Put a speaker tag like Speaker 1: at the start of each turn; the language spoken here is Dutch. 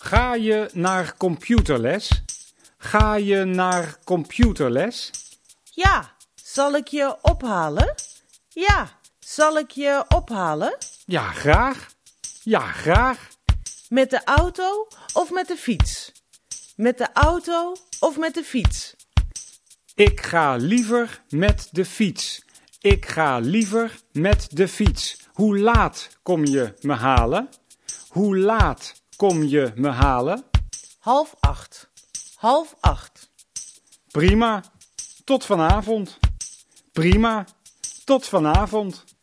Speaker 1: Ga je naar computerles? Ga je naar computerles?
Speaker 2: Ja, zal ik je ophalen? Ja, zal ik je ophalen?
Speaker 1: Ja, graag. Ja, graag.
Speaker 2: Met de auto of met de fiets? Met de auto of met de fiets?
Speaker 1: Ik ga liever met de fiets. Ik ga liever met de fiets. Hoe laat kom je me halen? Hoe laat kom je me halen?
Speaker 2: 7:30. 7:30.
Speaker 1: Prima. Tot vanavond. Prima. Tot vanavond.